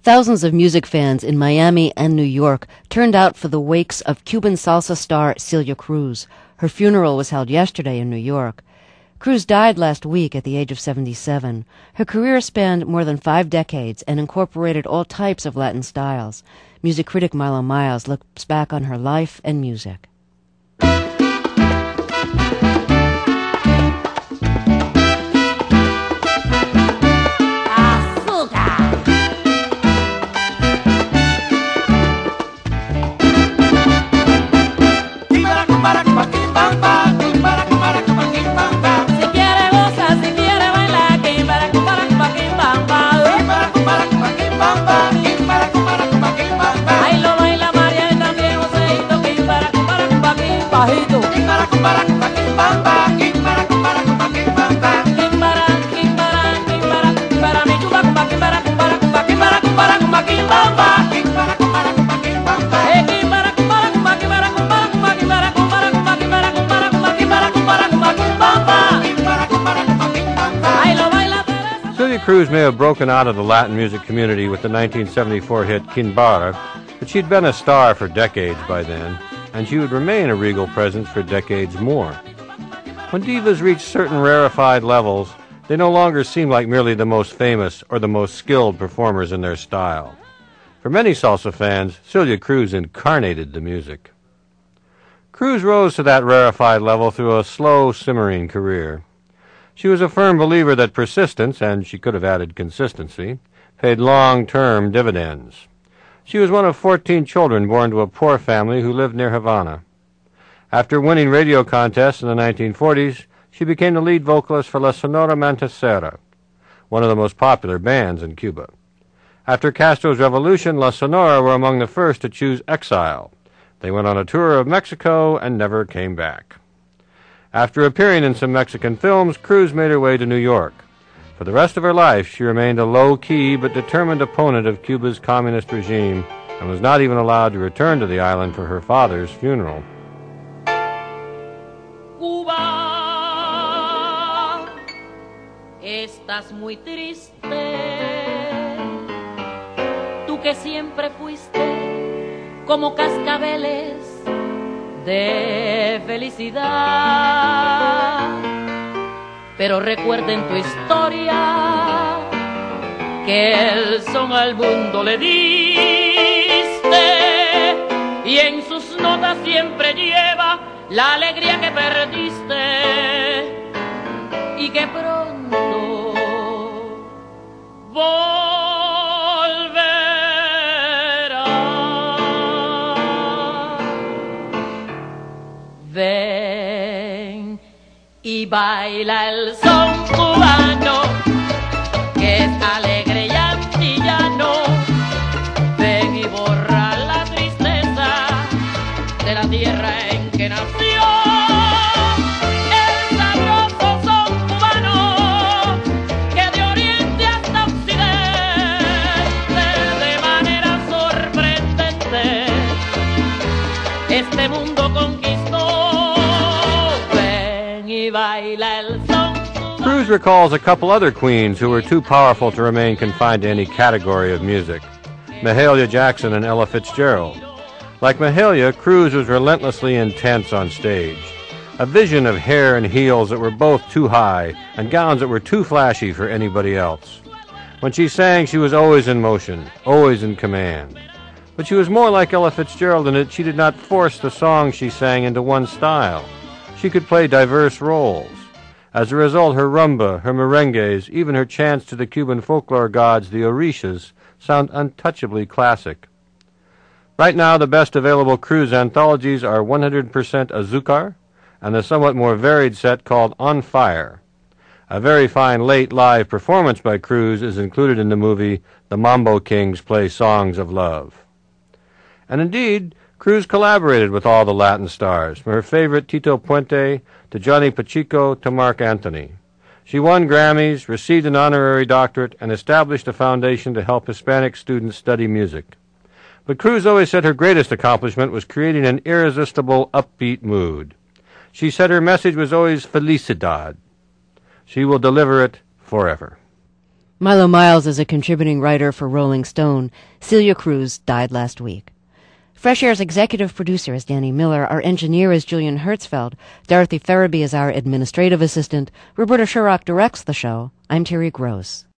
Thousands of music fans in Miami and New York turned out for the wakes of Cuban salsa star Celia Cruz. Her funeral was held yesterday in New York. Cruz died last week at the age of 77. Her career spanned more than 5 decades and incorporated all types of Latin styles. Music critic Milo Miles looks back on her life and music. Celia Cruz may have broken out of the Latin music community with the 1974 hit Kinbara, but she'd been a star for decades by then, and she would remain a regal presence for decades more. When divas reach certain rarefied levels, they no longer seem like merely the most famous or the most skilled performers in their style. For many salsa fans, Celia Cruz incarnated the music. Cruz rose to that rarefied level through a slow, simmering career. She was a firm believer that persistence, and she could have added consistency, paid long-term dividends. She was one of 14 children born to a poor family who lived near Havana. After winning radio contests in the 1940s, she became the lead vocalist for La Sonora Matancera, one of the most popular bands in Cuba. After Castro's revolution, La Sonora were among the first to choose exile. They went on a tour of Mexico and never came back. After appearing in some Mexican films, Cruz made her way to New York. For the rest of her life, she remained a low-key but determined opponent of Cuba's communist regime and was not even allowed to return to the island for her father's funeral. Cuba, estás muy triste, tú que siempre fuiste como cascabeles de felicidad, pero recuerda en tu historia que el son al mundo le diste y en sus notas siempre lleva la alegría que perdiste y que pronto ven y baila el son cubano, que es alegre y antillano. Ven y borra la tristeza de la tierra en que nació. El sabroso son cubano, que de oriente hasta occidente, de manera sorprendente, este mundo conquistó. Cruz recalls a couple other queens who were too powerful to remain confined to any category of music, Mahalia Jackson and Ella Fitzgerald. Like Mahalia, Cruz was relentlessly intense on stage, a vision of hair and heels that were both too high and gowns that were too flashy for anybody else. When she sang, she was always in motion, always in command. But she was more like Ella Fitzgerald in that she did not force the songs she sang into one style. She could play diverse roles. As a result, her rumba, her merengues, even her chants to the Cuban folklore gods, the Orishas, sound untouchably classic. Right now, the best available Cruz anthologies are 100% Azucar and the somewhat more varied set called On Fire. A very fine late live performance by Cruz is included in the movie The Mambo Kings Play Songs of Love. And indeed, Cruz collaborated with all the Latin stars, from her favorite Tito Puente to Johnny Pacheco to Mark Anthony. She won Grammys, received an honorary doctorate, and established a foundation to help Hispanic students study music. But Cruz always said her greatest accomplishment was creating an irresistible, upbeat mood. She said her message was always felicidad. She will deliver it forever. Milo Miles is a contributing writer for Rolling Stone. Celia Cruz died last week. Fresh Air's executive producer is Danny Miller. Our engineer is Julian Hertzfeld. Dorothy Ferraby is our administrative assistant. Roberta Shurrock directs the show. I'm Terry Gross.